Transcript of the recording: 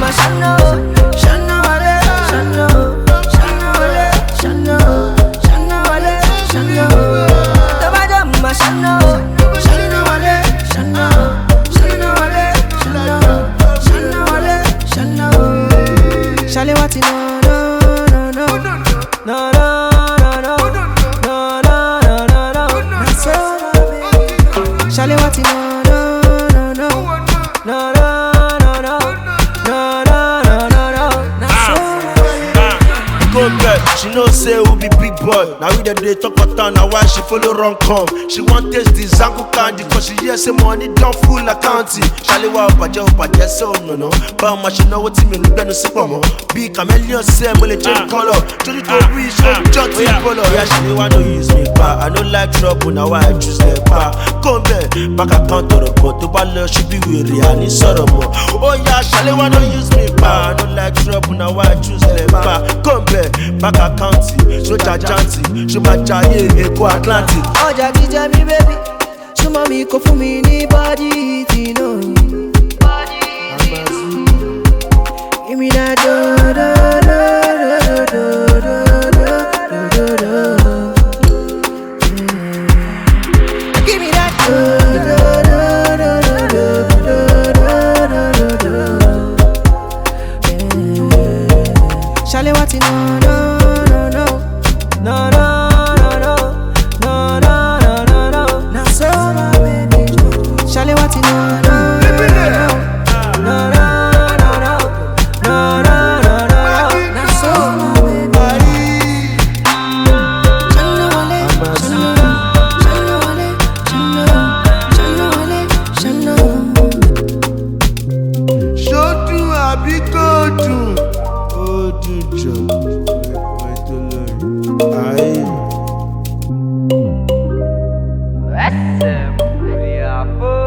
my shano, shano wale, shano, shano wale, shano, shano wale, shano. Tabada my shano, shano wale, shano, shano wale, shano, shano wale, shano. Shale wati no no no no no no. Shale wati no no no no no no no no no. Go back, she know say who be big boy. Now we dey talk about town, now why she follow run come? She want taste the Zango candy, cause she hear say money don't full accounting. Shale wa obaje so no. But my she know what me look no see pomo. Big chameleon say mo le change color. Joji to reach so just follow. Yeah, she wanna use me pa. I no like trouble, now why I choose the pa. Come back account to the pot. To ball she be weary, I need sorrow more. Oh yeah, Shale wanna use me pa. I no like trouble, now why I choose the pa. Come back account, so jajanti, so my jaye, Eko Atlantic. Oh Jackie Jammy baby, so mommy go for me ni body, you know. Give me that do do do do do do do do. Give me that do do do do do do do. Shale wati no no no no no no. Shale wati no no no no no no no no. That's all my baby. Shano wale, shano, shano wale, shano, shano wale, shano. Shotu abi kotu, odujo, aye.